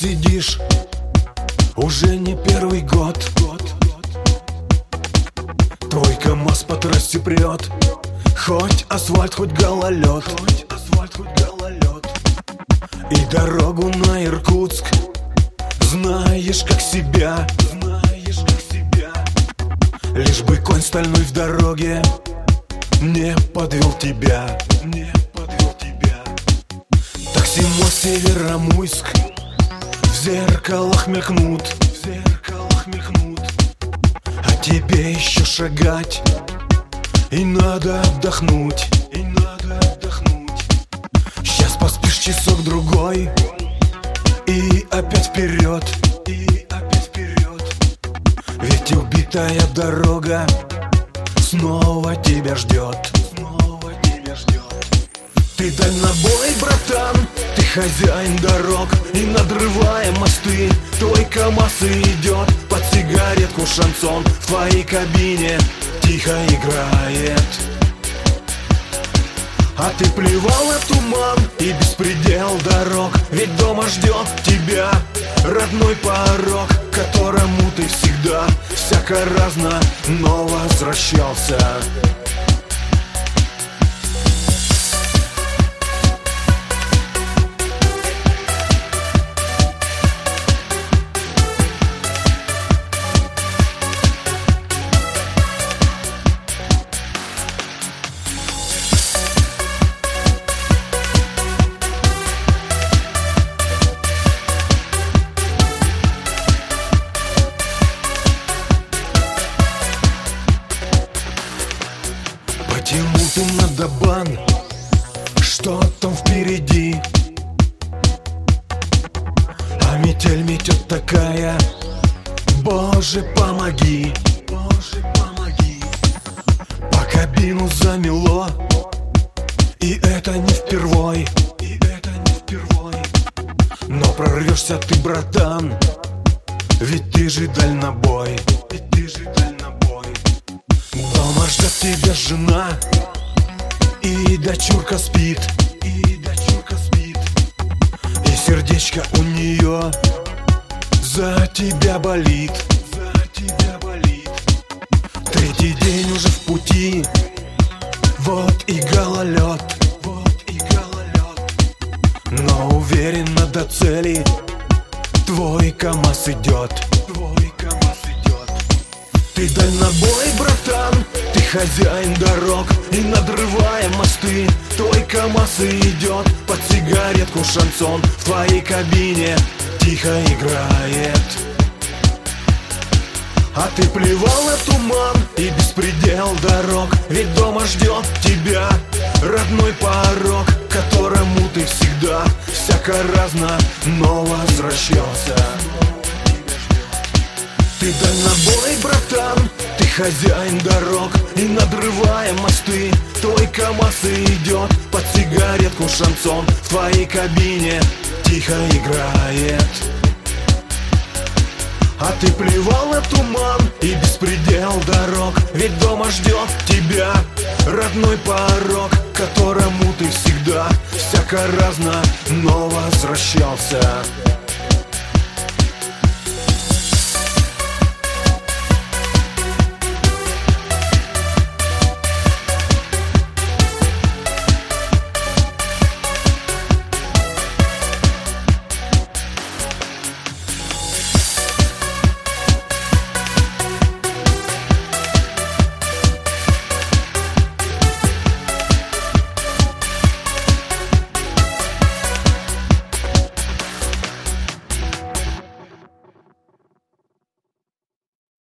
сидишь уже не первый год. Твой КамАЗ по трассе прет, хоть асфальт, хоть гололед. И дорогу на Иркутск знаешь как себя. Лишь бы конь стальной в дороге не подвел тебя. Такси мост Северомуйск в зеркалах мелькнут. А тебе еще шагать и надо отдохнуть. Сейчас поспишь часок-другой и опять вперед. Ведь убитая дорога снова тебя ждет. Ты дальнобой, братан, ты хозяин дорог, и надрывая мосты твой КамАЗ идет под сигаретку шансон. В твоей кабине тихо играет. А ты плевал на туман и беспредел дорог, ведь дома ждет тебя родной порог, к которому ты всегда всяко разно, но возвращался. Почему ты надо бан? Что там впереди? А метель метет такая, Боже, помоги. По кабину замело, и это не впервой. Но прорвешься ты, братан, ведь ты же дальнобой. Дома ждет тебя жена, и дочурка спит. И сердечко у нее за тебя болит. Третий день уже в пути, вот и гололед. Но уверенно до цели твой КамАЗ идет. Ты дальнобой, братан, ты хозяин дорог, и надрывая мосты твой КамАЗ идет под сигаретку шансон. В твоей кабине тихо играет. А ты плевал на туман и беспредел дорог, ведь дома ждет тебя родной порог, к которому ты всегда всяко разно, но возвращался. Ты дальнобой, братан, ты хозяин дорог, и надрывая мосты твой КамАЗ идет под сигаретку шансон. В твоей кабине тихо играет. А ты плевал на туман и беспредел дорог, ведь дома ждет тебя родной порог, к которому ты всегда всяко разно, но возвращался.